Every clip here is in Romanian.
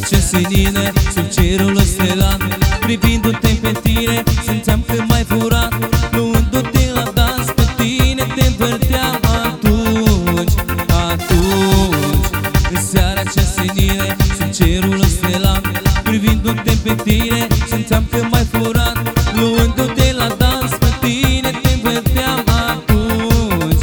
ce senină, sub cerul stelat, privindu-te pe tine, simțeam că m-ai furat. Luându-te la dans pe tine, te învârteam atunci. În seara ce senină, sub cerul stelat, privindu-te pe tine, simțeam că m-ai furat. Luându-te la dans pe tine, te învârteam atunci.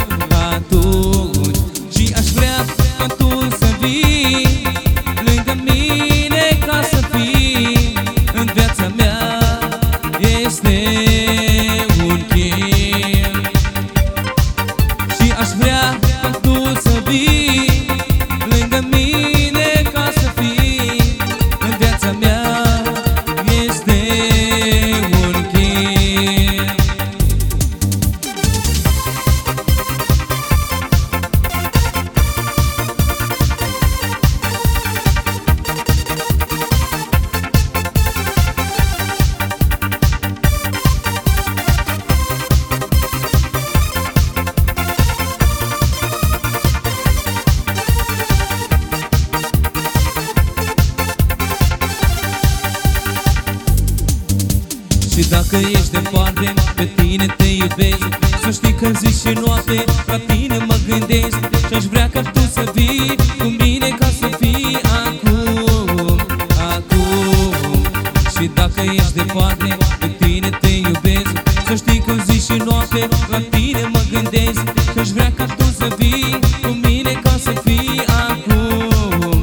Și aș vrea ca tu să vii lângă mine, ca să fii în viața mea. Este un chin. Și aș vrea ca tu să vii lângă mine, ca să fii în viața mea. Este un chin. Și dacă ești departe, pe tine te iubesc. Să știi că zi și noapte la tine mă gândesc. Și-aș vrea ca tu să vii cu mine, ca să fii acum. Și dacă ești departe, pe tine te iubesc. Să știi că zi și noapte la tine mă gândesc. Și-aș vrea ca tu să vii cu mine, ca să fii acum.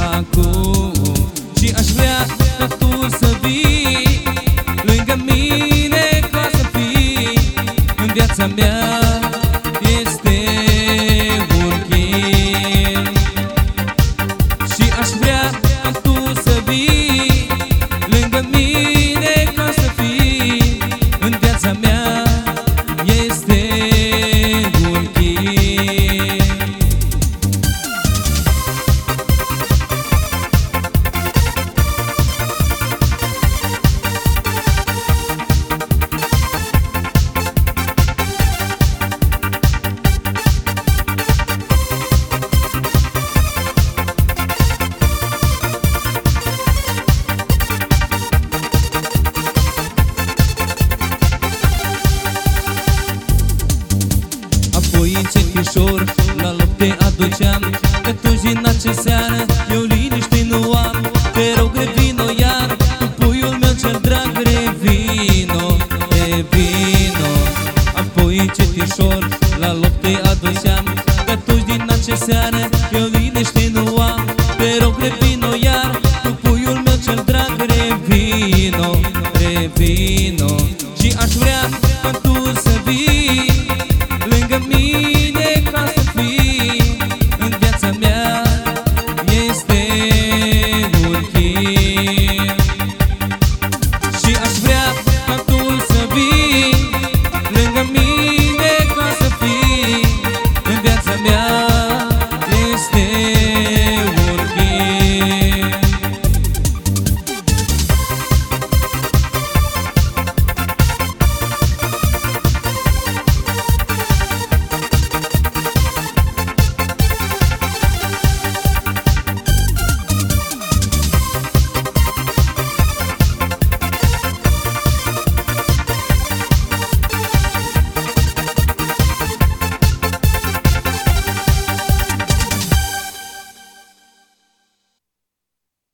Și aș vrea ca tu să vii lângă mine, ca să fii în viața mea. Este un chin. Și aș vrea ca tu să vii lângă mine, ca să fii în viața mea. Este un chin. Apoi încetișor la loc te aduceam, că tu din acea seară eu liniște nu am. Te rog, revino iar, cu puiul meu cel drag, revino. Apoi încetișor la loc te aduceam, că tu din acea seară eu liniște nu am. Te rog, revino iar, cu puiul meu cel drag, revino.